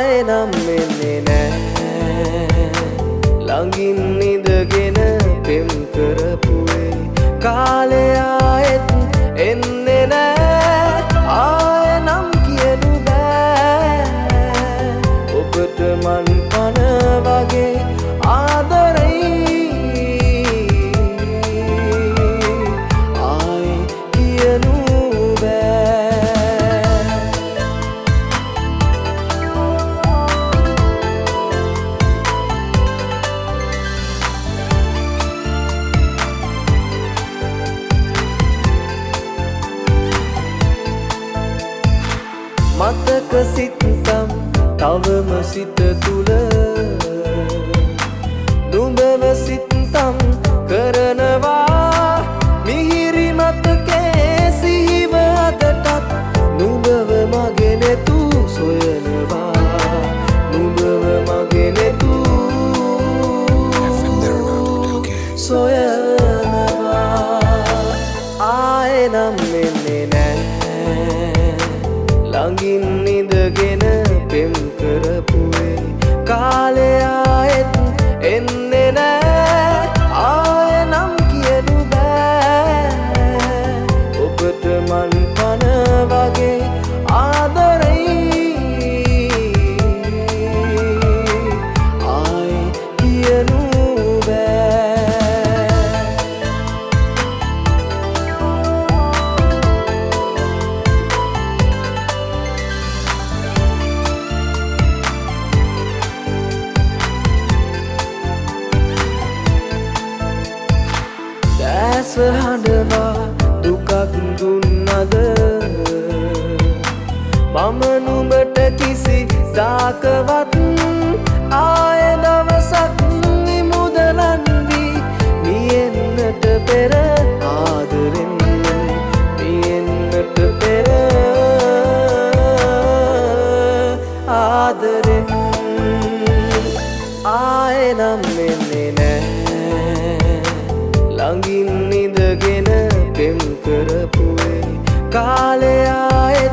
ආයෙනම් එන්නේ නෑ ළඟින් ඉඳගෙන පෙම් කරපුවේ කාලය ආයෙත් එන්නේ නෑ ආයෙනම් කියනු බෑ ඔබට මන් පන වගේ ආදරෙයි ආයෙ කියනු මතක සිත්තම් තවම සිත තුල නුඹව සිත්තම් කරනවා මිහිරි මතකේ සිහිව අදටත් නුඹව මගේ නෙතු සොයනවා නුඹව මගේ නෙතු සොයනවා ආයෙනම් එන්නේ නෑ ළඟින් ඉඳගෙන පෙම් කරපුවේ කාලය ආයෙත් එන්නේ නෑ ආයෙනම් කියනු බෑ ඔබට මන් පන වගේ ආදරෙයි ආයෙ කියනු ඇස හඬවා දුකක් දුන්නද මම නුඹට කිසි දාකවත් ආය දවසක් මුදලන් වී මියෙන්නට පෙර ආදරෙන් මියෙන්නට පෙර ආදරෙන් ආයෙනම් එන්නේ නෑ ළඟින් ඉඳගෙන පෙම් කරපුවේ කාලය ආයෙත්